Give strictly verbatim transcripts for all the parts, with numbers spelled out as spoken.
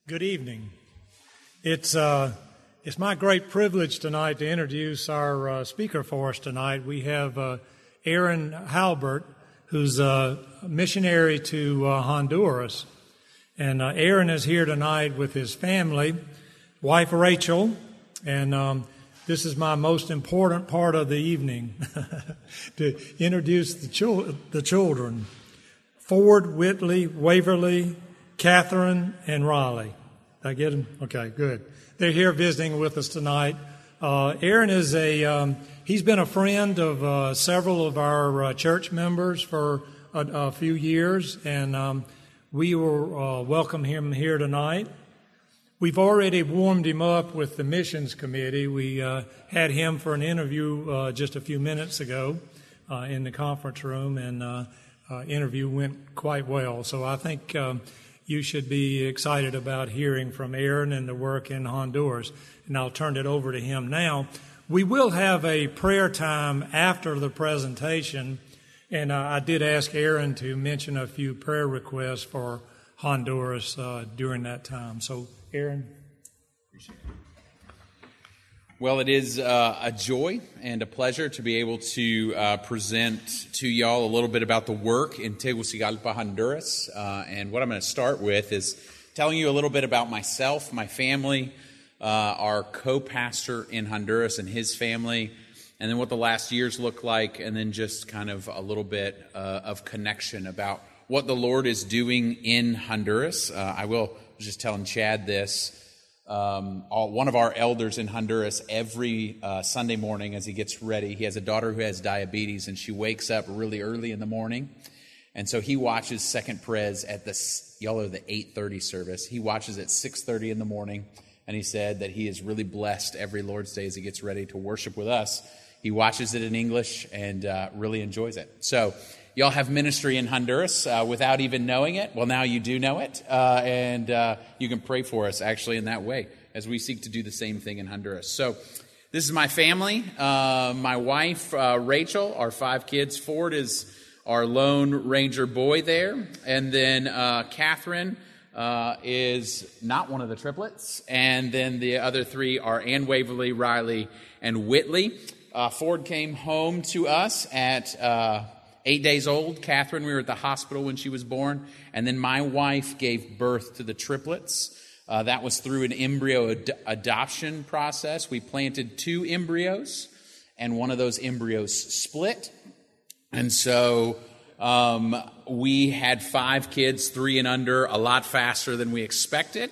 Good evening. It's uh, it's my great privilege tonight to introduce our uh, speaker for us tonight. We have uh, Aaron Halbert, who's a missionary to uh, Honduras. And uh, Aaron is here tonight with his family, wife Rachel, and um, this is my most important part of the evening, to introduce the, chil- the children, Ford, Whitley, Waverly, Catherine, and Raleigh. Did I get them? Okay, good. They're here visiting with us tonight. Uh, Aaron is a, um, he's been a friend of uh, several of our uh, church members for a, a few years, and um, we will uh, welcome him here tonight. We've already warmed him up with the missions committee. We uh, had him for an interview uh, just a few minutes ago uh, in the conference room, and uh, uh, interview went quite well. So I think um, you should be excited about hearing from Aaron and the work in Honduras. And I'll turn it over to him now. We will have a prayer time after the presentation, and uh, I did ask Aaron to mention a few prayer requests for Honduras uh, during that time. So, Aaron. Appreciate it. Well, it is uh, a joy and a pleasure to be able to uh, present to y'all a little bit about the work in Tegucigalpa, Honduras. Uh, and what I'm going to start with is telling you a little bit about myself, my family, uh, our co-pastor in Honduras and his family, and then what the last years look like, and then just kind of a little bit uh, of connection about what the Lord is doing in Honduras. Uh, I will I was just telling Chad this. Um, all, one of our elders in Honduras, every uh, Sunday morning as he gets ready, he has a daughter who has diabetes, and she wakes up really early in the morning. And so he watches Second Pres at the, y'all are the eight thirty service. He watches at six thirty in the morning, and he said that he is really blessed every Lord's Day as he gets ready to worship with us. He watches it in English and uh, really enjoys it. So y'all have ministry in Honduras uh, without even knowing it. Well, now you do know it, uh, and uh, you can pray for us actually in that way as we seek to do the same thing in Honduras. So this is my family, uh, my wife, uh, Rachel, our five kids. Ford is our Lone Ranger boy there, and then uh, Catherine uh, is not one of the triplets, and then the other three are Ann Waverly, Riley, and Whitley. Uh, Ford came home to us at Uh, Eight days old. Catherine, we were at the hospital when she was born. And then my wife gave birth to the triplets. Uh, that was through an embryo ad- adoption process. We planted two embryos, and one of those embryos split. And so um, we had five kids, three and under, a lot faster than we expected.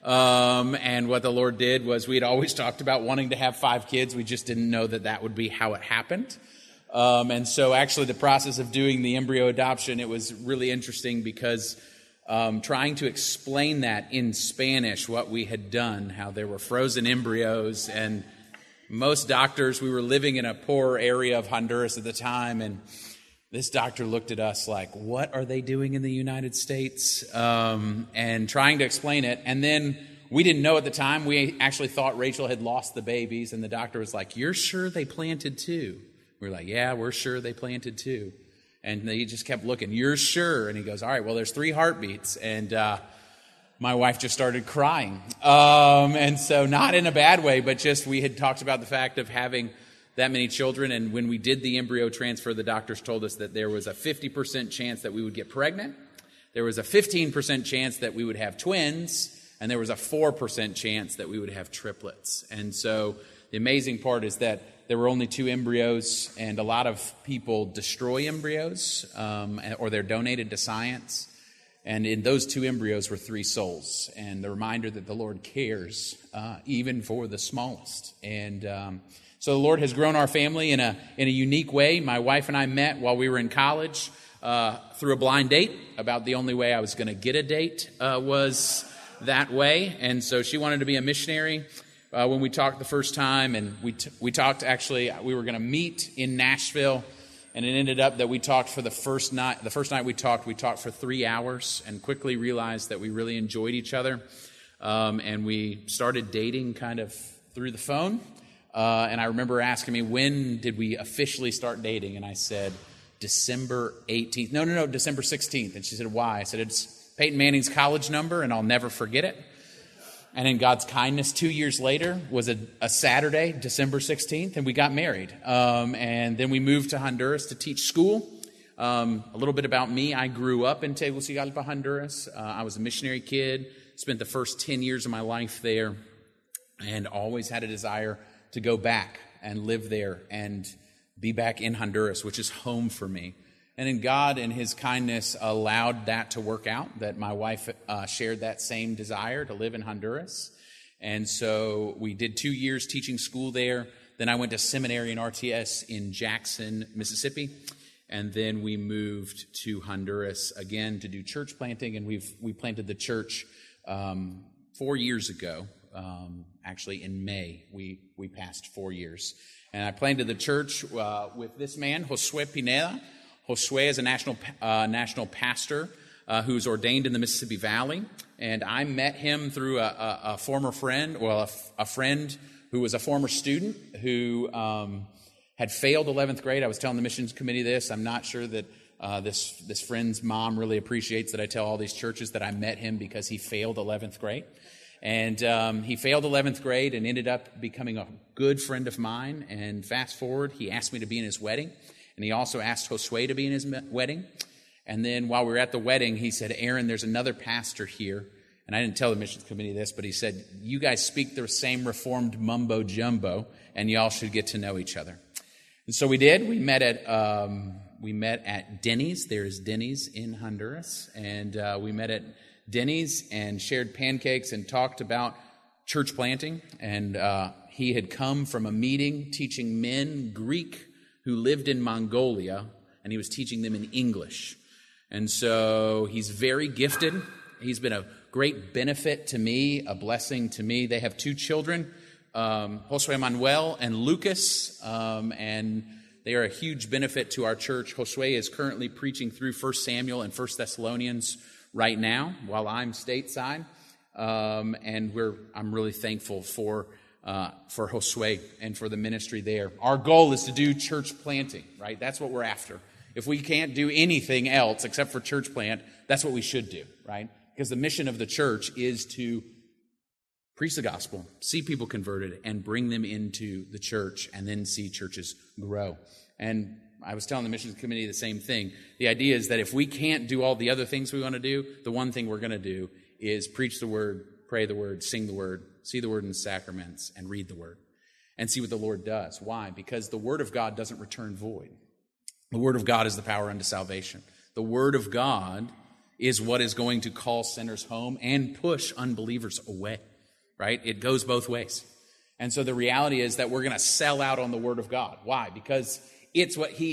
Um, and what the Lord did was we had always talked about wanting to have five kids. We just didn't know that that would be how it happened. Um, and so actually the process of doing the embryo adoption, it was really interesting because um, trying to explain that in Spanish, what we had done, how there were frozen embryos, and most doctors, we were living in a poor area of Honduras at the time, and this doctor looked at us like, what are they doing in the United States? Um, and trying to explain it. And then we didn't know at the time. We actually thought Rachel had lost the babies, and the doctor was like, you're sure they planted two? We were like, yeah, we're sure they planted two. And he just kept looking, you're sure? And he goes, all right, well, there's three heartbeats. And uh, my wife just started crying. Um, and so not in a bad way, but just we had talked about the fact of having that many children. And when we did the embryo transfer, the doctors told us that there was a fifty percent chance that we would get pregnant. There was a fifteen percent chance that we would have twins. And there was a four percent chance that we would have triplets. And so the amazing part is that there were only two embryos, and a lot of people destroy embryos, um, or they're donated to science. And in those two embryos were three souls, and the reminder that the Lord cares, uh, even for the smallest. And um, so the Lord has grown our family in a in a unique way. My wife and I met while we were in college uh, through a blind date. About the only way I was going to get a date uh, was that way, and so she wanted to be a missionary. Uh, when we talked the first time, and we t- we talked actually, we were going to meet in Nashville, and it ended up that we talked for the first night. The first night we talked, we talked for three hours, and quickly realized that we really enjoyed each other, um, and we started dating kind of through the phone. Uh, and I remember asking me, when did we officially start dating? And I said, December eighteenth. No, no, no, December sixteenth. And she said, why? I said, it's Peyton Manning's college number, and I'll never forget it. And in God's kindness, two years later was a, a Saturday, December sixteenth, and we got married. Um, and then we moved to Honduras to teach school. Um, a little bit about me. I grew up in Tegucigalpa, Honduras. Uh, I was a missionary kid, spent the first ten years of my life there, and always had a desire to go back and live there and be back in Honduras, which is home for me. And in God and His kindness allowed that to work out, that my wife uh, shared that same desire to live in Honduras. And so we did two years teaching school there. Then I went to seminary in R T S in Jackson, Mississippi. And then we moved to Honduras again to do church planting. And we've we planted the church um, four years ago. Um, actually, in May, we, we passed four years. And I planted the church uh, with this man, Josue Pineda. Josue is a national uh, national pastor uh, who's ordained in the Mississippi Valley, and I met him through a, a, a former friend, well, a, a friend who was a former student who um, had failed eleventh grade. I was telling the missions committee this. I'm not sure that uh, this this friend's mom really appreciates that I tell all these churches that I met him because he failed eleventh grade. And um, he failed eleventh grade and ended up becoming a good friend of mine. And fast forward, he asked me to be in his wedding. And he also asked Josue to be in his wedding. And then while we were at the wedding, he said, Aaron, there's another pastor here. And I didn't tell the missions committee this, but he said, you guys speak the same Reformed mumbo jumbo, and y'all should get to know each other. And so we did. We met at um, we met at Denny's. There's Denny's in Honduras. And uh, we met at Denny's and shared pancakes and talked about church planting. And uh, he had come from a meeting teaching men Greek who lived in Mongolia, and he was teaching them in English. And so he's very gifted. He's been a great benefit to me, a blessing to me. They have two children, um, Josue Manuel and Lucas, um, and they are a huge benefit to our church. Josue is currently preaching through First Samuel and First Thessalonians right now while I'm stateside, um, and we're I'm really thankful for Uh, for Josue and for the ministry there. Our goal is to do church planting, right? That's what we're after. If we can't do anything else except for church plant, that's what we should do, right? Because the mission of the church is to preach the gospel, see people converted, and bring them into the church, and then see churches grow. And I was telling the missions committee the same thing. The idea is that if we can't do all the other things we want to do, the one thing we're going to do is preach the word, pray the word, sing the word, see the word in the sacraments, and read the word, and see what the Lord does. Why? Because the word of God doesn't return void. The word of God is the power unto salvation. The word of God is what is going to call sinners home and push unbelievers away, right? It goes both ways. And so the reality is that we're going to sell out on the word of God. Why? Because it's what he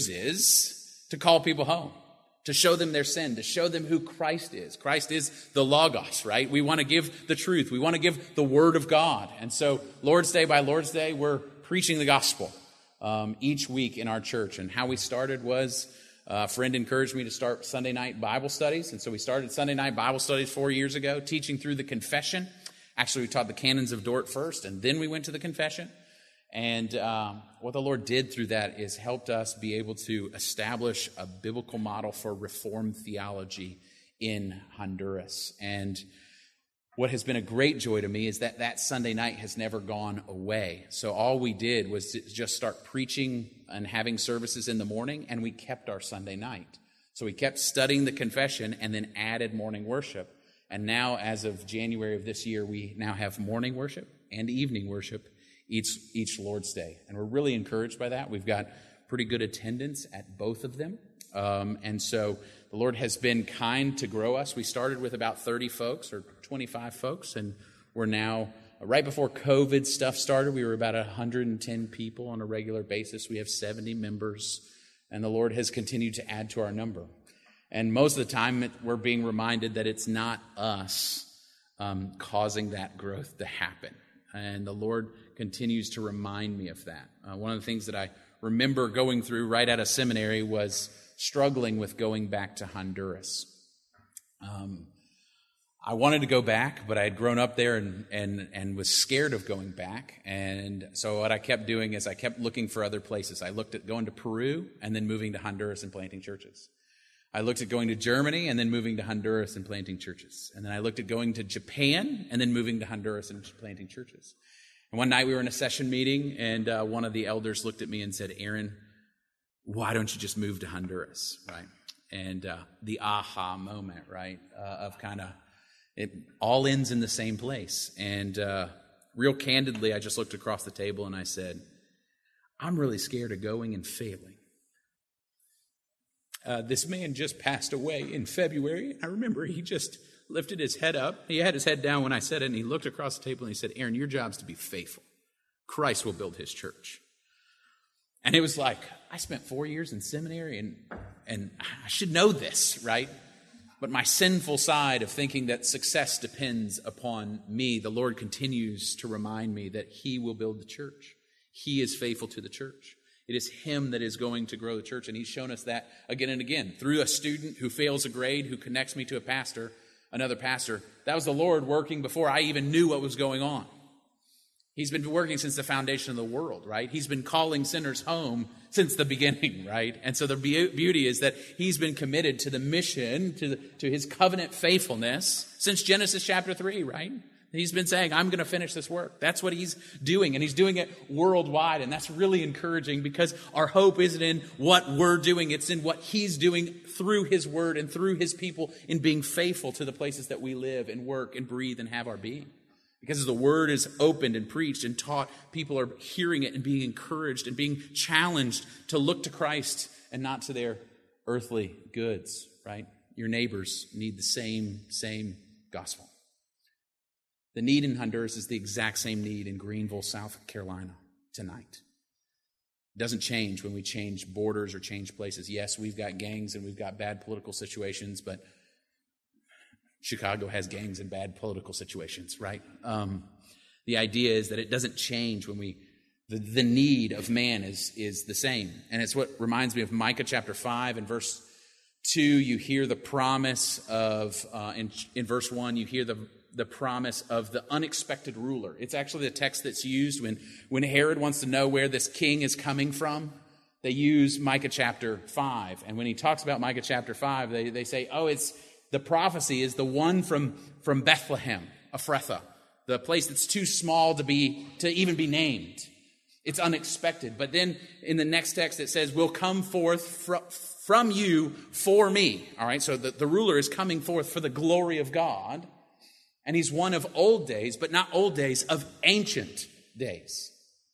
uses to call people home, to show them their sin, to show them who Christ is. Christ is the Logos, right? We want to give the truth. We want to give the Word of God. And so Lord's Day by Lord's Day, we're preaching the gospel um, each week in our church. And how we started was uh, a friend encouraged me to start Sunday night Bible studies. And so we started Sunday night Bible studies four years ago, teaching through the confession. Actually, we taught the canons of Dort first, and then we went to the confession. And um, what the Lord did through that is helped us be able to establish a biblical model for Reformed theology in Honduras. And what has been a great joy to me is that that Sunday night has never gone away. So all we did was to just start preaching and having services in the morning, and we kept our Sunday night. So we kept studying the confession and then added morning worship. And now, as of January of this year, we now have morning worship and evening worship each each Lord's Day. And we're really encouraged by that. We've got pretty good attendance at both of them. Um, and so the Lord has been kind to grow us. We started with about thirty folks or twenty-five folks, and we're now, right before COVID stuff started, we were about one hundred ten people on a regular basis. We have seventy members, and the Lord has continued to add to our number. And most of the time, we're being reminded that it's not us um, causing that growth to happen. And the Lord continues to remind me of that. Uh, one of the things that I remember going through right out of seminary was struggling with going back to Honduras. Um, I wanted to go back, but I had grown up there and, and, and was scared of going back. And so what I kept doing is I kept looking for other places. I looked at going to Peru and then moving to Honduras and planting churches. I looked at going to Germany and then moving to Honduras and planting churches. And then I looked at going to Japan and then moving to Honduras and planting churches. And one night we were in a session meeting, and uh, one of the elders looked at me and said, Aaron, why don't you just move to Honduras, right? And uh, the aha moment, right, uh, of kind of it all ends in the same place. And uh, real candidly, I just looked across the table and I said, I'm really scared of going and failing. Uh, this man just passed away in February. I remember he just lifted his head up. He had his head down when I said it, and he looked across the table and he said, Aaron, your job's to be faithful. Christ will build his church. And it was like, I spent four years in seminary, and, and I should know this, right? But my sinful side of thinking that success depends upon me, the Lord continues to remind me that he will build the church. He is faithful to the church. It is him that is going to grow the church, and he's shown us that again and again. Through a student who fails a grade, who connects me to a pastor, another pastor. That was the Lord working before I even knew what was going on. He's been working since the foundation of the world, right? He's been calling sinners home since the beginning, right? And so the beauty is that he's been committed to the mission, to, the, to his covenant faithfulness since Genesis chapter three, right? He's been saying, I'm going to finish this work. That's what he's doing, and he's doing it worldwide, and that's really encouraging because our hope isn't in what we're doing. It's in what he's doing through his word and through his people in being faithful to the places that we live and work and breathe and have our being. Because as the word is opened and preached and taught, people are hearing it and being encouraged and being challenged to look to Christ and not to their earthly goods, right? Your neighbors need the same, same gospel. The need in Honduras is the exact same need in Greenville, South Carolina tonight. It doesn't change when we change borders or change places. Yes, we've got gangs and we've got bad political situations, but Chicago has gangs and bad political situations, right? Um, the idea is that it doesn't change when we, the, the need of man is, is the same. And it's what reminds me of Micah chapter five and verse two. You hear the promise of, uh, in, in verse one, you hear the the promise of the unexpected ruler. It's actually the text that's used when, when Herod wants to know where this king is coming from. They use Micah chapter five. And when he talks about Micah chapter five, they, they say, oh, it's the prophecy is the one from, from Bethlehem, Ephrathah, the place that's too small to be to even be named. It's unexpected. But then in the next text it says, will come forth fr- from you for me. All right, so the, the ruler is coming forth for the glory of God. And he's one of old days, but not old days, of ancient days.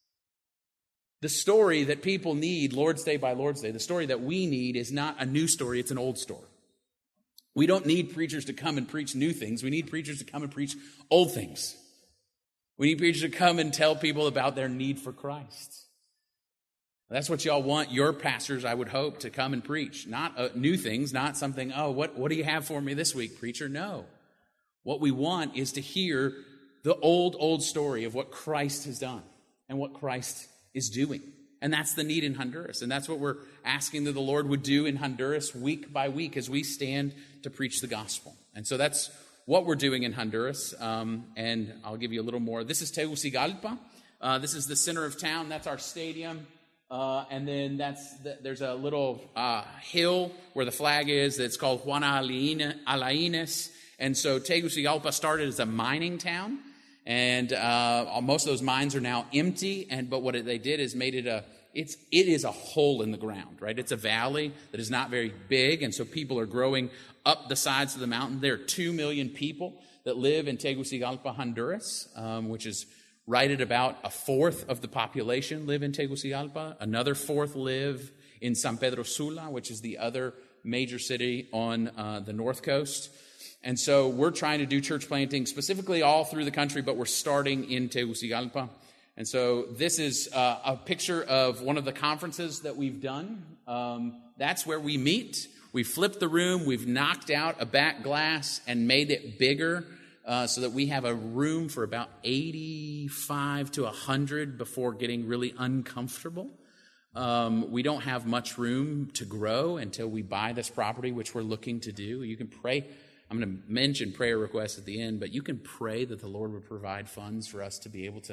The story that people need, Lord's Day by Lord's Day, the story that we need is not a new story, it's an old story. We don't need preachers to come and preach new things. We need preachers to come and preach old things. We need preachers to come and tell people about their need for Christ. That's what y'all want your pastors, I would hope, to come and preach. Not uh, new things, not something, oh, what, what do you have for me this week, preacher? No. What we want is to hear the old, old story of what Christ has done and what Christ is doing. And that's the need in Honduras. And that's what we're asking that the Lord would do in Honduras week by week as we stand to preach the gospel. And so that's what we're doing in Honduras. Um, and I'll give you a little more. This is Tegucigalpa. Uh, this is the center of town. That's our stadium. Uh, and then that's the, there's a little uh, hill where the flag is that's called Juana Alaines. And so Tegucigalpa started as a mining town, and uh, most of those mines are now empty. And but what they did is made it a it's it is a hole in the ground, right? It's a valley that is not very big, and so people are growing up the sides of the mountain. There are two million people that live in Tegucigalpa, Honduras, um, which is right at about a fourth of the population live in Tegucigalpa. Another fourth live in San Pedro Sula, which is the other major city on uh, the north coast. And so we're trying to do church planting specifically all through the country, but we're starting in Tegucigalpa. And so this is uh, a picture of one of the conferences that we've done. Um, that's where we meet. We flipped the room. We've knocked out a back glass and made it bigger uh, so that we have a room for about eighty-five to one hundred before getting really uncomfortable. Um, we don't have much room to grow until we buy this property, which we're looking to do. You can pray. I'm going to mention prayer requests at the end, but you can pray that the Lord would provide funds for us to be able to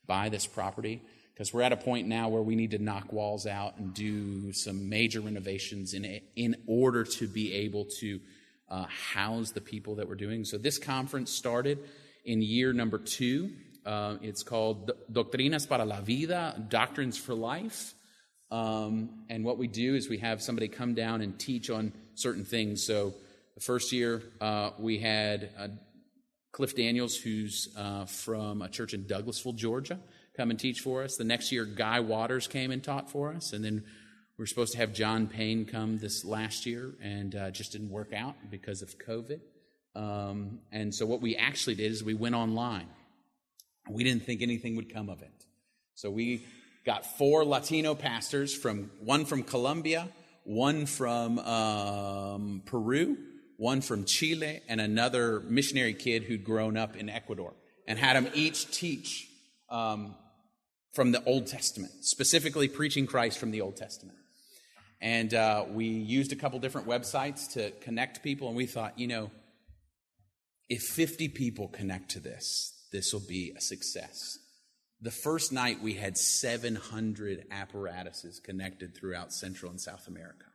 buy this property, because we're at a point now where we need to knock walls out and do some major renovations in in order to be able to uh, house the people that we're doing. So this conference started in year number two. Uh, it's called Doctrinas para la Vida, Doctrines for Life. Um, and what we do is we have somebody come down and teach on certain things. So the first year uh, we had uh, Cliff Daniels, who's uh, from a church in Douglasville, Georgia, come and teach for us. The next year, Guy Waters came and taught for us. And then we were supposed to have John Payne come this last year, and uh, just didn't work out because of COVID. Um, and so what we actually did is we went online. We didn't think anything would come of it. So we got four Latino pastors, from one from Colombia, one from um, Peru, one from Chile, and another missionary kid who'd grown up in Ecuador, and had them each teach um, from the Old Testament, specifically preaching Christ from the Old Testament. And uh, we used a couple different websites to connect people, and we thought, you know, if fifty people connect to this, this will be a success. The first night, we had seven hundred apparatuses connected throughout Central and South America.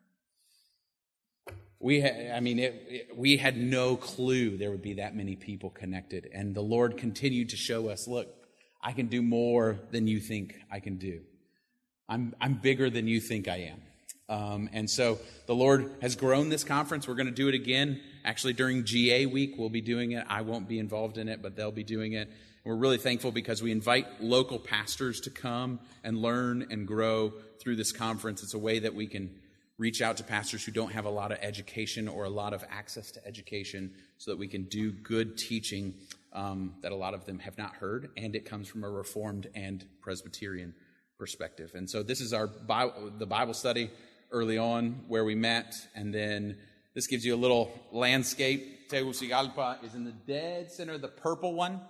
We had, I mean, it, it, we had no clue there would be that many people connected. And the Lord continued to show us, look, I can do more than you think I can do. I'm, I'm bigger than you think I am. Um, and so the Lord has grown this conference. We're going to do it again. Actually, during G A week, we'll be doing it. I won't be involved in it, but they'll be doing it. We're really thankful because we invite local pastors to come and learn and grow through this conference. It's a way that we can reach out to pastors who don't have a lot of education or a lot of access to education, so that we can do good teaching um, that a lot of them have not heard, and it comes from a Reformed and Presbyterian perspective. And so this is our Bible, the Bible study early on where we met, and then this gives you a little landscape. Tegucigalpa is in the dead center, the purple one.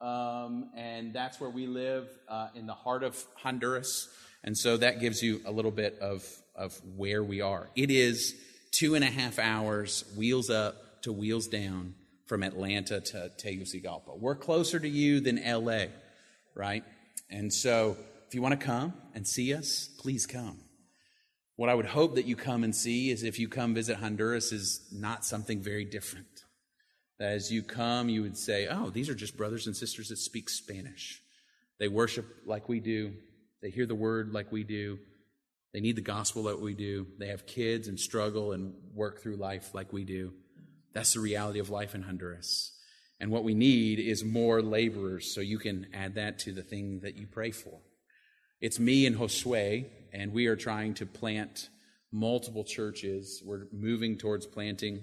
Um, and that's where we live, uh, in the heart of Honduras. And so that gives you a little bit of, of where we are. It is two and a half hours, wheels up to wheels down, from Atlanta to Tegucigalpa. We're closer to you than L A, right? And so if you want to come and see us, please come. What I would hope that you come and see is, if you come visit Honduras, is not something very different. That as you come, you would say, oh, these are just brothers and sisters that speak Spanish. They worship like we do. They hear the word like we do. They need the gospel like we do. They have kids and struggle and work through life like we do. That's the reality of life in Honduras. And what we need is more laborers, so you can add that to the thing that you pray for. It's me and Josue, and we are trying to plant multiple churches. We're moving towards planting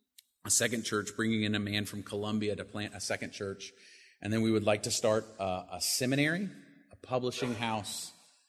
a second church, bringing in a man from Colombia to plant a second church. And then we would like to start a, a seminary, a publishing house,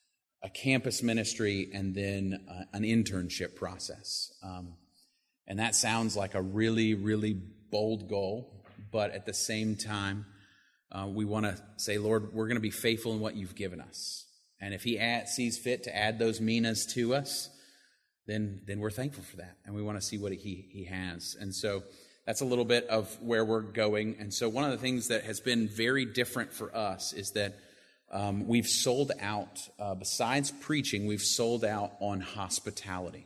a campus ministry, and then uh, an internship process. Um, and that sounds like a really, really bold goal. But at the same time, uh, we want to say, Lord, we're going to be faithful in what you've given us. And if he add, sees fit to add those minas to us, then then we're thankful for that, and we want to see what he, he has. And so that's a little bit of where we're going. And so one of the things that has been very different for us is that um, we've sold out, uh, besides preaching, we've sold out on hospitality.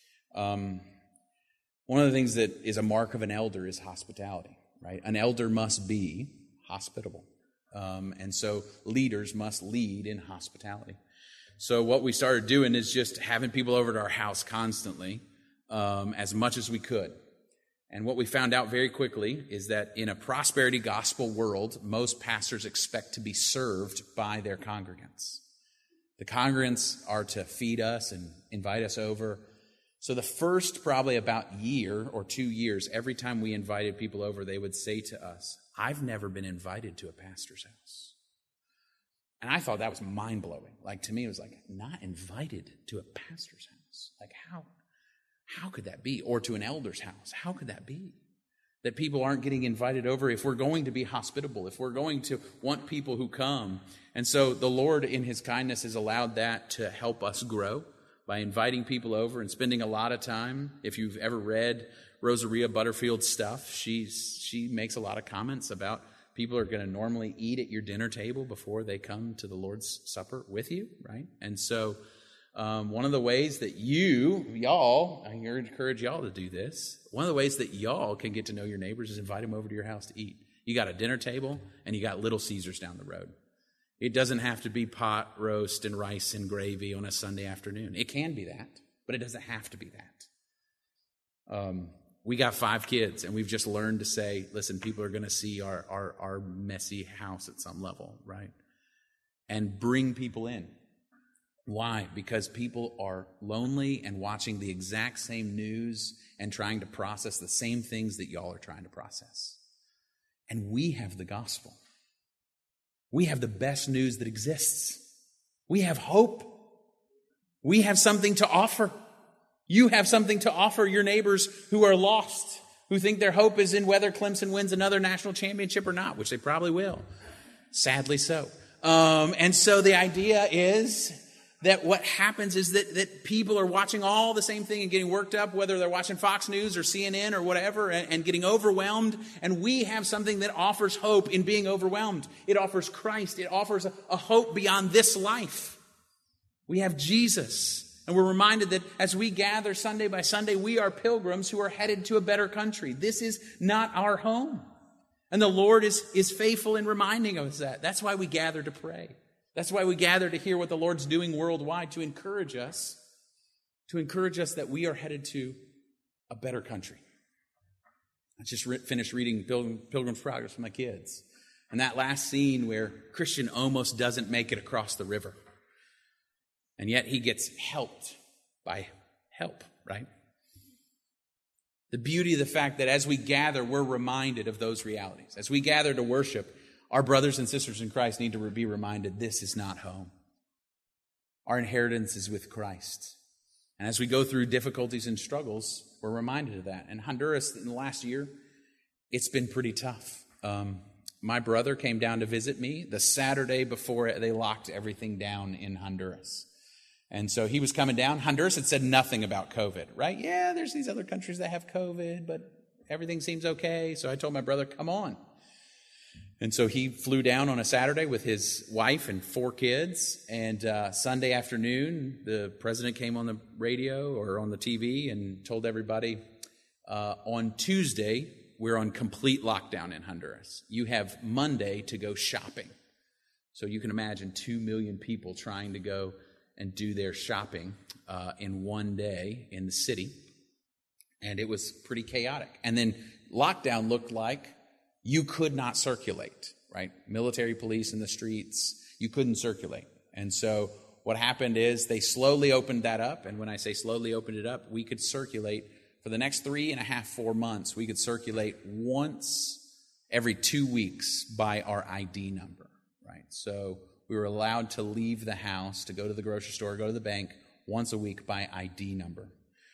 Um, one of the things that is a mark of an elder is hospitality, right? An elder must be hospitable. Um, and so leaders must lead in hospitality. So what we started doing is just having people over to our house constantly, um, as much as we could. And what we found out very quickly is that in a prosperity gospel world, most pastors expect to be served by their congregants. The congregants are to feed us and invite us over. So the first probably about year or two years, every time we invited people over, they would say to us, I've never been invited to a pastor's house. And I thought that was mind-blowing. Like, to me, it was like, not invited to a pastor's house. Like, how, how could that be? Or to an elder's house. How could that be? That people aren't getting invited over if we're going to be hospitable, if we're going to want people who come. And so the Lord, in his kindness, has allowed that to help us grow by inviting people over and spending a lot of time. If you've ever read Rosaria Butterfield's stuff, she's, she makes a lot of comments about people are going to normally eat at your dinner table before they come to the Lord's Supper with you, right? And so um, one of the ways that you, y'all, I encourage y'all to do this, one of the ways that y'all can get to know your neighbors is invite them over to your house to eat. You got a dinner table, and you got Little Caesars down the road. It doesn't have to be pot roast and rice and gravy on a Sunday afternoon. It can be that, but it doesn't have to be that. Um, we got five kids, and we've just learned to say, listen, people are going to see our, our, our messy house at some level, right? And bring people in. Why? Because people are lonely and watching the exact same news and trying to process the same things that y'all are trying to process. And we have the gospel. We have the best news that exists. We have hope. We have something to offer. You have something to offer your neighbors who are lost, who think their hope is in whether Clemson wins another national championship or not, which they probably will. Sadly so. Um, and so the idea is that what happens is that, that people are watching all the same thing and getting worked up, whether they're watching Fox News or C N N or whatever, and, and getting overwhelmed. And we have something that offers hope in being overwhelmed. It offers Christ. It offers a, a hope beyond this life. We have Jesus. And we're reminded that as we gather Sunday by Sunday, we are pilgrims who are headed to a better country. This is not our home. And the Lord is, is faithful in reminding us that. That's why we gather to pray. That's why we gather to hear what the Lord's doing worldwide, to encourage us, to encourage us that we are headed to a better country. I just re- finished reading Pilgrim, Pilgrim's Progress with my kids. And that last scene where Christian almost doesn't make it across the river. And yet he gets helped by help, right? The beauty of the fact that as we gather, we're reminded of those realities. As we gather to worship, our brothers and sisters in Christ need to be reminded this is not home. Our inheritance is with Christ. And as we go through difficulties and struggles, we're reminded of that. And Honduras, in the last year, it's been pretty tough. Um, my brother came down to visit me the Saturday before they locked everything down in Honduras. And so he was coming down. Honduras had said nothing about COVID, right? Yeah, there's these other countries that have COVID, but everything seems okay. So I told my brother, come on. And so he flew down on a Saturday with his wife and four kids. And uh, Sunday afternoon, the president came on the radio or on the T V and told everybody, uh, on Tuesday, we're on complete lockdown in Honduras. You have Monday to go shopping. So you can imagine two million people trying to go and do their shopping uh, in one day in the city. And it was pretty chaotic. And then lockdown looked like you could not circulate, right? Military police in the streets, you couldn't circulate. And so what happened is they slowly opened that up. And when I say slowly opened it up, we could circulate for the next three and a half, four months. We could circulate once every two weeks by our I D number, right? So we were allowed to leave the house, to go to the grocery store, go to the bank once a week by I D number.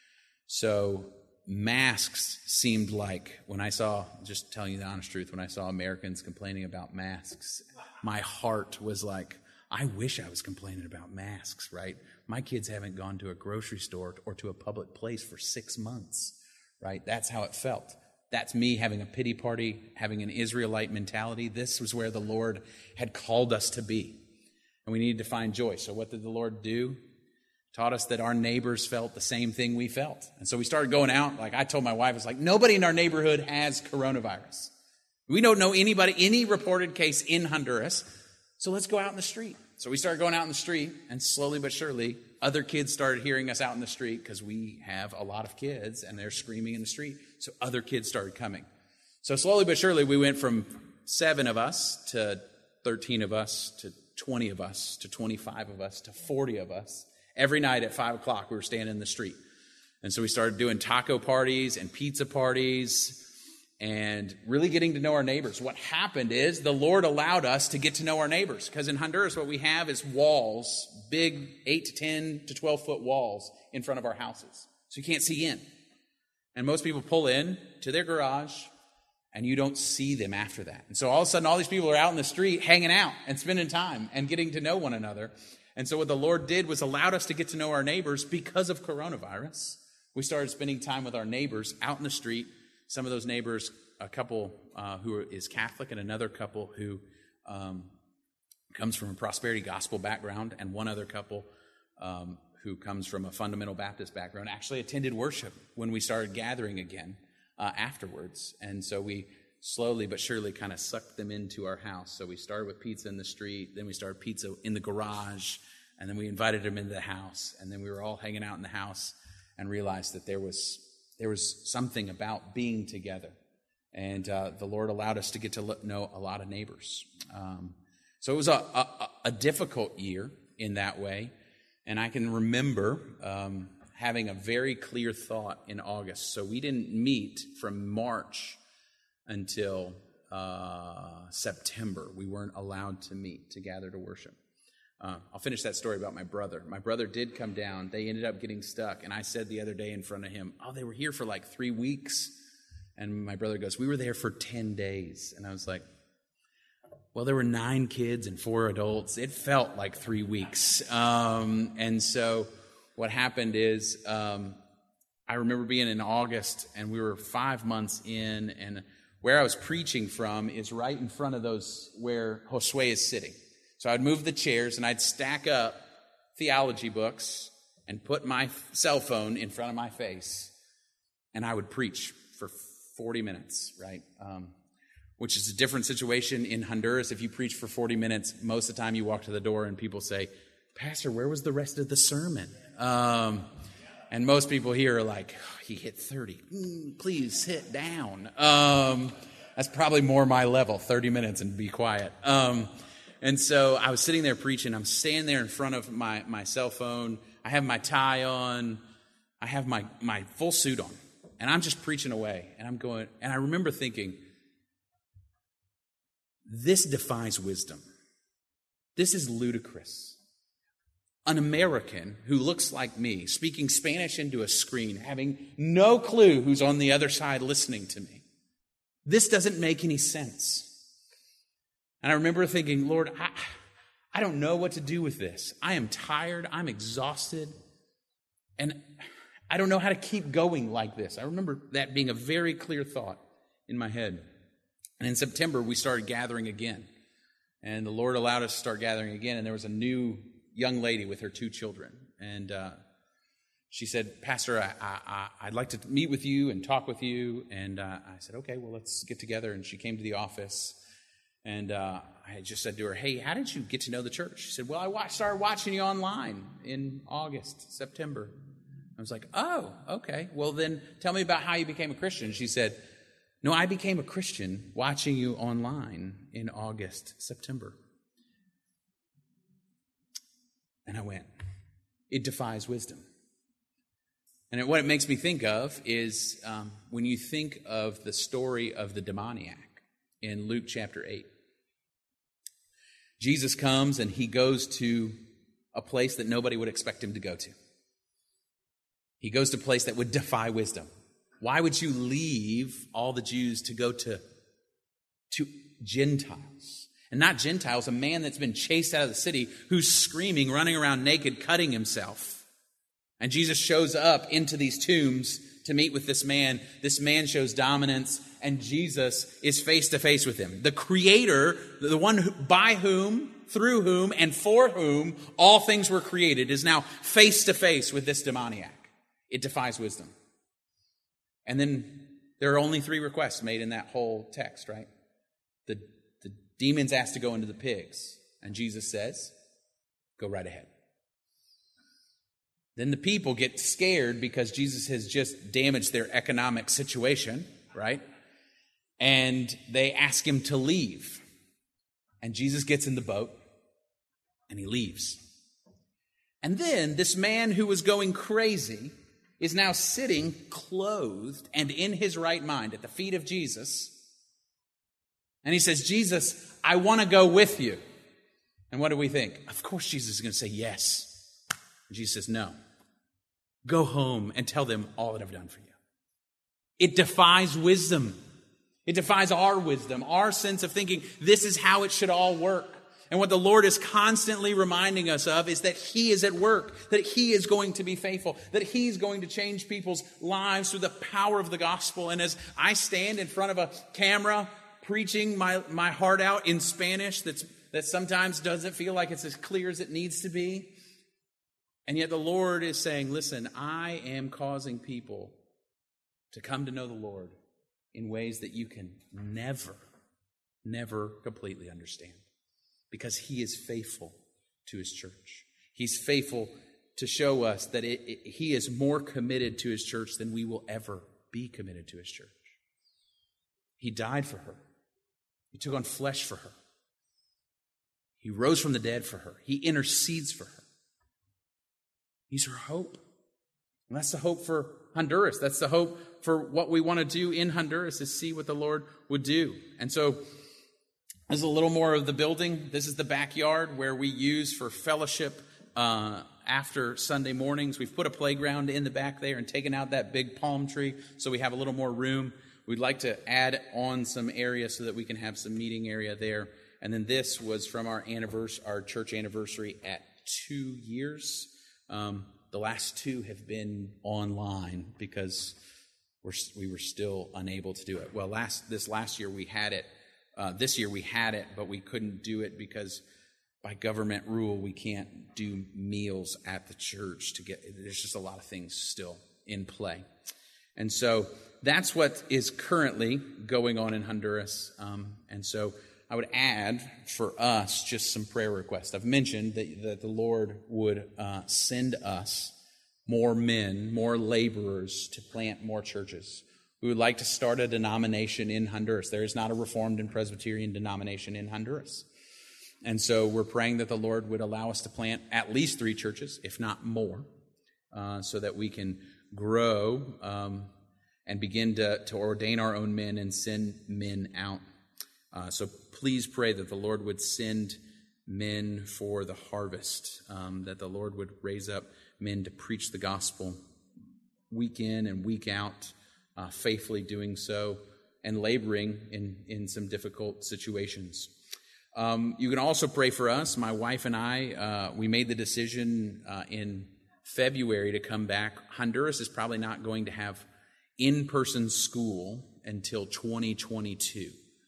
So masks seemed like, when I saw, just telling you the honest truth, when I saw Americans complaining about masks, my heart was like, I wish I was complaining about masks, right? My kids haven't gone to a grocery store or to a public place for six months, right? That's how it felt. That's me having a pity party, having an Israelite mentality. This was where the Lord had called us to be. And we needed to find joy. So what did the Lord do? Taught us that our neighbors felt the same thing we felt. And so we started going out. Like I told my wife, it's like, nobody in our neighborhood has coronavirus. We don't know anybody, any reported case in Honduras. So let's go out in the street. So we started going out in the street, and slowly but surely, other kids started hearing us out in the street because we have a lot of kids, and they're screaming in the street. So other kids started coming. So slowly but surely, we went from seven of us to thirteen of us to twenty of us to twenty-five of us to forty of us. Every night at five o'clock, we were standing in the street. And so we started doing taco parties and pizza parties and really getting to know our neighbors. What happened is the Lord allowed us to get to know our neighbors, because in Honduras, what we have is walls, big eight to ten to twelve foot walls in front of our houses. So you can't see in. And most people pull in to their garage, and you don't see them after that. And so all of a sudden, all these people are out in the street hanging out and spending time and getting to know one another. And so what the Lord did was allowed us to get to know our neighbors because of coronavirus. We started spending time with our neighbors out in the street. Some of those neighbors a couple uh, who is Catholic and another couple who um, comes from a prosperity gospel background, and one other couple um, who comes from a fundamental Baptist background actually attended worship when we started gathering again uh, afterwards. And so we slowly but surely kind of sucked them into our house. So we started with pizza in the street, then we started pizza in the garage, and then we invited them into the house, and then we were all hanging out in the house and realized that there was there was something about being together. And uh, the Lord allowed us to get to know a lot of neighbors. Um, so it was a, a, a difficult year in that way. And I can remember um, having a very clear thought in August. So we didn't meet from March until uh, September. We weren't allowed to meet, to gather to worship. Uh, I'll finish that story about my brother. My brother did come down. They ended up getting stuck. And I said the other day in front of him, oh, they were here for like three weeks. And my brother goes, we were there for ten days. And I was like, well, there were nine kids and four adults. It felt like three weeks. Um, and so what happened is um, I remember being in August, and we were five months in, and where I was preaching from is right in front of those where Josue is sitting. So I'd move the chairs, and I'd stack up theology books and put my cell phone in front of my face, and I would preach for forty minutes, right? Um, which is a different situation in Honduras. If you preach for forty minutes, most of the time you walk to the door and people say, Pastor, where was the rest of the sermon? Um, and most people here are like, oh, he hit thirty. Mm, please sit down. Um, that's probably more my level, thirty minutes and be quiet. Um, and so I was sitting there preaching. I'm standing there in front of my, my cell phone. I have my tie on. I have my, my full suit on. And I'm just preaching away. And I'm going, and I remember thinking, this defies wisdom. This is ludicrous. An American who looks like me, speaking Spanish into a screen, having no clue who's on the other side listening to me. This doesn't make any sense. And I remember thinking, Lord, I, I don't know what to do with this. I am tired. I'm exhausted. And I don't know how to keep going like this. I remember that being a very clear thought in my head. And in September, we started gathering again. And the Lord allowed us to start gathering again. And there was a new young lady with her two children. And uh, she said, Pastor, I, I, I'd like to meet with you and talk with you. And uh, I said, okay, well, let's get together. And she came to the office. And uh, I just said to her, hey, how did you get to know the church? She said, well, I watched, started watching you online in August, September. I was like, oh, okay. Well, then tell me about how you became a Christian. She said, no, I became a Christian watching you online in August, September. And I went, it defies wisdom. And it, what it makes me think of is um, when you think of the story of the demoniac in Luke chapter eight. Jesus comes and he goes to a place that nobody would expect him to go to. He goes to a place that would defy wisdom. Why would you leave all the Jews to go to, to Gentiles? And not Gentiles, a man that's been chased out of the city, who's screaming, running around naked, cutting himself. And Jesus shows up into these tombs to meet with this man. This man shows dominance, and Jesus is face to face with him. The Creator, the one who, by whom, through whom, and for whom all things were created, is now face to face with this demoniac. It defies wisdom. And then there are only three requests made in that whole text, right? The, the demons asked to go into the pigs, and Jesus says, go right ahead. Then the people get scared because Jesus has just damaged their economic situation, right? And they ask him to leave. And Jesus gets in the boat, and he leaves. And then this man who was going crazy is now sitting clothed and in his right mind at the feet of Jesus. And he says, Jesus, I want to go with you. And what do we think? Of course Jesus is going to say yes. And Jesus says, no. Go home and tell them all that I've done for you. It defies wisdom. It defies our wisdom, our sense of thinking this is how it should all work. And what the Lord is constantly reminding us of is that He is at work, that He is going to be faithful, that He's going to change people's lives through the power of the gospel. And as I stand in front of a camera preaching my, my heart out in Spanish that's, that sometimes doesn't feel like it's as clear as it needs to be, and yet the Lord is saying, listen, I am causing people to come to know the Lord in ways that you can never, never completely understand. Because He is faithful to His church. He's faithful to show us that it, it, He is more committed to His church than we will ever be committed to His church. He died for her. He took on flesh for her. He rose from the dead for her. He intercedes for her. He's her hope. And that's the hope for Honduras. That's the hope for what we want to do in Honduras, is see what the Lord would do. And so there's a little more of the building. This is the backyard where we use for fellowship uh, after Sunday mornings. We've put a playground in the back there and taken out that big palm tree so we have a little more room. We'd like to add on some area so that we can have some meeting area there. And then this was from our anniversary, our church anniversary at two years. Um, the last two have been online because we're, we were still unable to do it. Well, last this last year we had it. Uh, this year we had it, but we couldn't do it because by government rule we can't do meals at the church. To get there's just a lot of things still in play. And so that's what is currently going on in Honduras. Um, and so I would add for us just some prayer requests. I've mentioned that, that the Lord would uh, send us more men, more laborers to plant more churches. We would like to start a denomination in Honduras. There is not a Reformed and Presbyterian denomination in Honduras. And so we're praying that the Lord would allow us to plant at least three churches, if not more, uh, so that we can grow um, and begin to, to ordain our own men and send men out. Uh, so please pray that the Lord would send men for the harvest, um, that the Lord would raise up men to preach the gospel week in and week out, uh, faithfully doing so and laboring in, in some difficult situations. Um, you can also pray for us. My wife and I, uh, we made the decision uh, in February to come back. Honduras is probably not going to have in-person school until twenty twenty-two.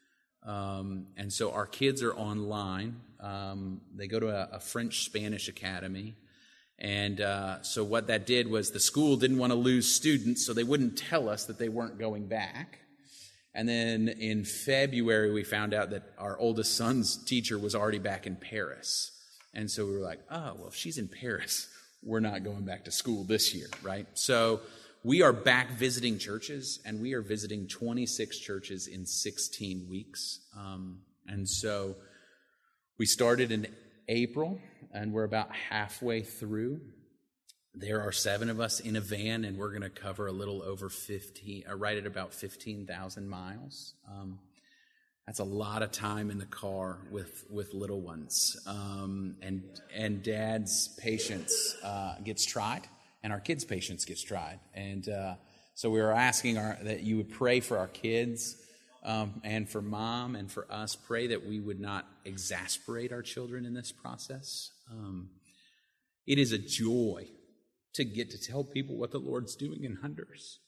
Um, and so our kids are online. Um, they go to a, a French-Spanish academy. And uh, so what that did was the school didn't want to lose students, so they wouldn't tell us that they weren't going back. And then in February, we found out that our oldest son's teacher was already back in Paris. And so we were like, oh, well, if she's in Paris, we're not going back to school this year, right? So we are back visiting churches, and we are visiting twenty-six churches in sixteen weeks. Um, and so we started in April, and we're about halfway through. There are seven of us in a van, and we're going to cover a little over fifteen, uh, right at about fifteen thousand miles. Um, that's a lot of time in the car with, with little ones. Um, and and Dad's patience uh, gets tried, and our kids' patience gets tried. And uh, so we were asking our, that you would pray for our kids um, and for Mom and for us. Pray that we would not exasperate our children in this process. Um, it is a joy to get to tell people what the Lord's doing in Honduras.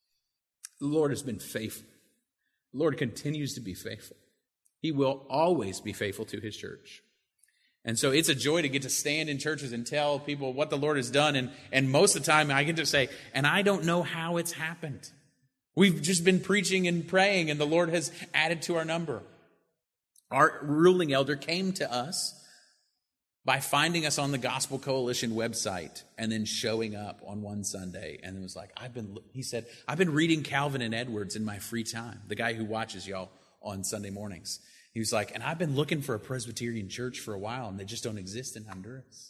The Lord has been faithful. The Lord continues to be faithful. He will always be faithful to His church. And so it's a joy to get to stand in churches and tell people what the Lord has done. And, and most of the time I get to say, and I don't know how it's happened. We've just been preaching and praying, and the Lord has added to our number. Our ruling elder came to us by finding us on the Gospel Coalition website and then showing up on one Sunday, and it was like, I've been, he said, I've been reading Calvin and Edwards in my free time, the guy who watches y'all on Sunday mornings. He was like, and I've been looking for a Presbyterian church for a while, and they just don't exist in Honduras.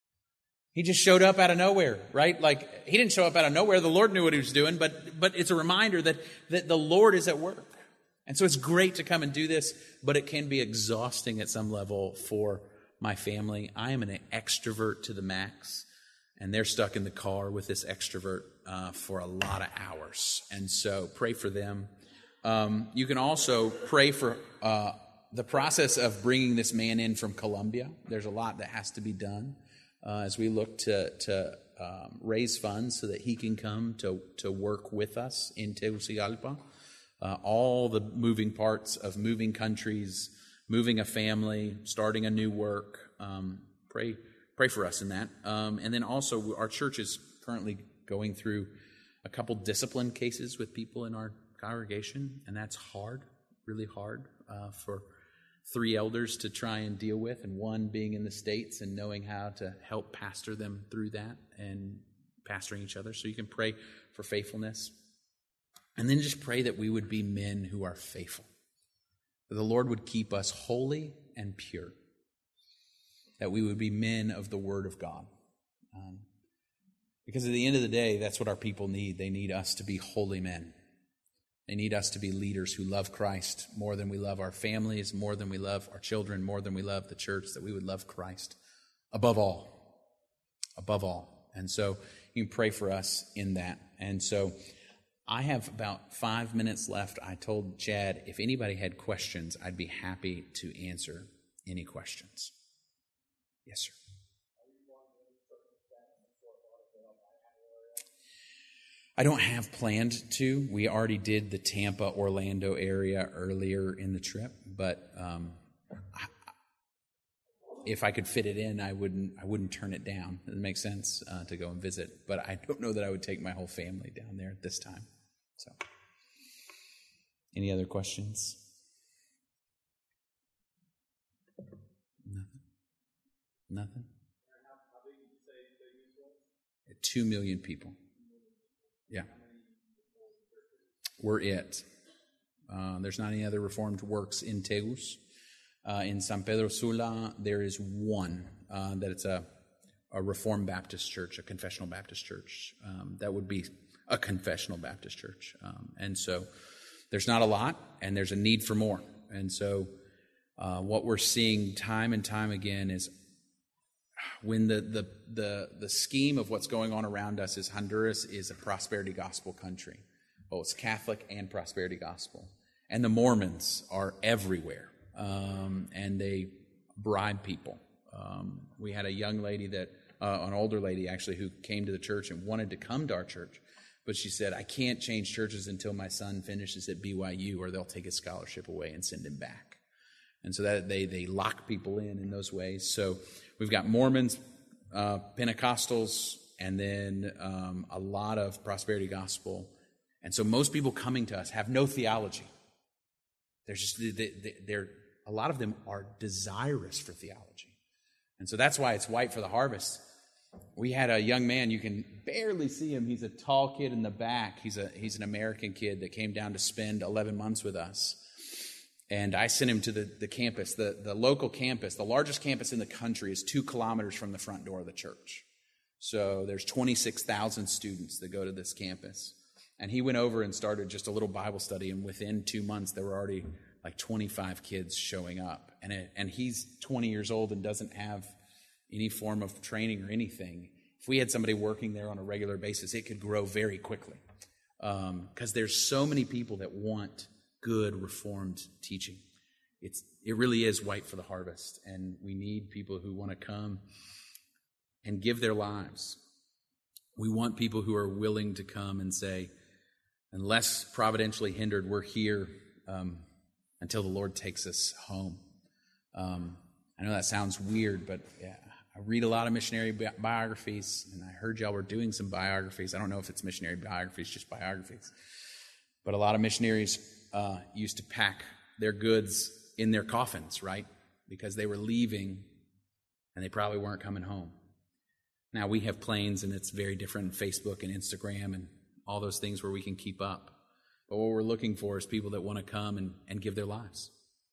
He just showed up out of nowhere, right? Like, he didn't show up out of nowhere. The Lord knew what He was doing, but but it's a reminder that, that the Lord is at work. And so it's great to come and do this, but it can be exhausting at some level for my family. I am an extrovert to the max, and they're stuck in the car with this extrovert uh, for a lot of hours. And so pray for them. Um, you can also pray for uh, the process of bringing this man in from Colombia, there's a lot that has to be done uh, as we look to to um, raise funds so that he can come to, to work with us in Tegucigalpa. Uh, all the moving parts of moving countries, moving a family, starting a new work. Um, pray pray for us in that. Um, and then also our church is currently going through a couple discipline cases with people in our congregation, and that's hard, really hard uh, for three elders to try and deal with, and one being in the States and knowing how to help pastor them through that and pastoring each other. So you can pray for faithfulness. And then just pray that we would be men who are faithful, that the Lord would keep us holy and pure, that we would be men of the Word of God. Um, because at the end of the day, that's what our people need. They need us to be holy men. They need us to be leaders who love Christ more than we love our families, more than we love our children, more than we love the church, that we would love Christ above all, above all. And so you can pray for us in that. And so I have about five minutes left. I told Chad if anybody had questions, I'd be happy to answer any questions. Yes, sir. I don't have planned to. We already did the Tampa, Orlando area earlier in the trip, but um, I, if I could fit it in, I wouldn't. I wouldn't turn it down. It makes sense uh, to go and visit, but I don't know that I would take my whole family down there at this time. So, any other questions? Nothing. Nothing. Two million people. Yeah. We're it. Uh, there's not any other Reformed works in Tegus. Uh, in San Pedro Sula, there is one uh, that it's a, a Reformed Baptist church, a confessional Baptist church. Um, that would be a confessional Baptist church. Um, and so there's not a lot, and there's a need for more. And so uh, what we're seeing time and time again is when the, the the the scheme of what's going on around us is Honduras is a prosperity gospel country. Well, it's Catholic and prosperity gospel. And the Mormons are everywhere, um, and they bribe people. Um, we had a young lady that, uh, an older lady actually, who came to the church and wanted to come to our church, but she said, I can't change churches until my son finishes at B Y U, or they'll take his scholarship away and send him back. And so that they they lock people in in those ways. So we've got Mormons, uh, Pentecostals, and then um, a lot of prosperity gospel. And so most people coming to us have no theology. They're just they, they're a lot of them are desirous for theology, and so that's why it's White for the Harvest. We had a young man, you can barely see him. He's a tall kid in the back. He's a he's an American kid that came down to spend eleven months with us. And I sent him to the, the campus, the, the local campus. The largest campus in the country is two kilometers from the front door of the church. So there's twenty-six thousand students that go to this campus. And he went over and started just a little Bible study, and within two months there were already like twenty-five kids showing up. And it, and he's twenty years old and doesn't have any form of training or anything. If we had somebody working there on a regular basis, it could grow very quickly. Because um, there's so many people that want good Reformed teaching. It's it really is White for the Harvest, and we need people who want to come and give their lives. We want people who are willing to come and say, unless providentially hindered, we're here um, until the Lord takes us home. Um, I know that sounds weird, but yeah, I read a lot of missionary bi- biographies, and I heard y'all were doing some biographies. I don't know if it's missionary biographies, just biographies. But a lot of missionaries uh, used to pack their goods in their coffins, right? Because they were leaving, and they probably weren't coming home. Now, we have planes, and it's very different, Facebook and Instagram and all those things where we can keep up. But what we're looking for is people that want to come and, and give their lives.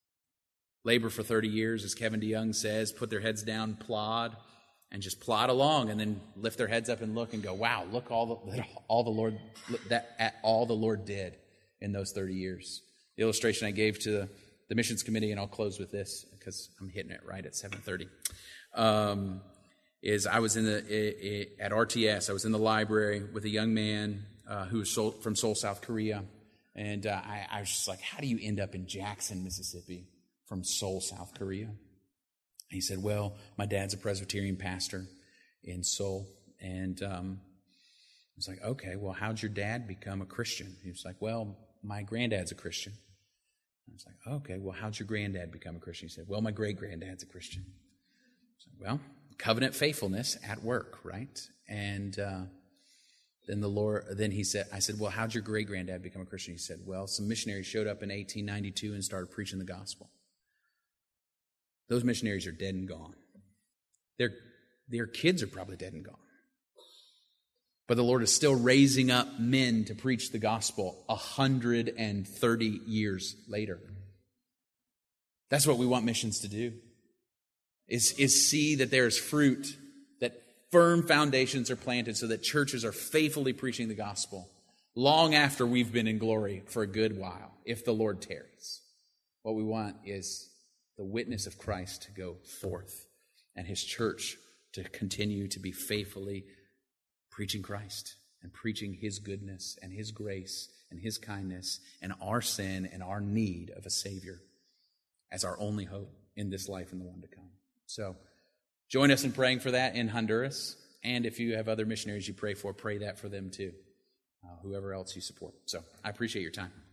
Labor for thirty years, as Kevin DeYoung says, put their heads down, plod, and just plod along, and then lift their heads up and look and go, wow, look all the all the Lord that at all the Lord did in those thirty years. The illustration I gave to the, the missions committee, and I'll close with this because I'm hitting it right at seven thirty, um, is I was in the it, it, at R T S. I was in the library with a young man uh, who was Seoul, from Seoul, South Korea, and uh, I, I was just like, how do you end up in Jackson, Mississippi, from Seoul, South Korea. He said, well, my dad's a Presbyterian pastor in Seoul. And um, I was like, okay, well, how'd your dad become a Christian? He was like, well, my granddad's a Christian. I was like, okay, well, how'd your granddad become a Christian? He said, well, my great-granddad's a Christian. I was like, well, covenant faithfulness at work, right? And uh, then the Lord, then he said, I said, well, how'd your great-granddad become a Christian? He said, well, some missionaries showed up in eighteen ninety-two and started preaching the gospel. Those missionaries are dead and gone. Their, their kids are probably dead and gone. But the Lord is still raising up men to preach the gospel one hundred thirty years later. That's what we want missions to do, is, is see that there is fruit, that firm foundations are planted so that churches are faithfully preaching the gospel long after we've been in glory for a good while, if the Lord tarries. What we want is the witness of Christ to go forth and his church to continue to be faithfully preaching Christ and preaching his goodness and his grace and his kindness and our sin and our need of a Savior as our only hope in this life and the one to come. So join us in praying for that in Honduras. And if you have other missionaries you pray for, pray that for them too. Uh, whoever else you support. So I appreciate your time.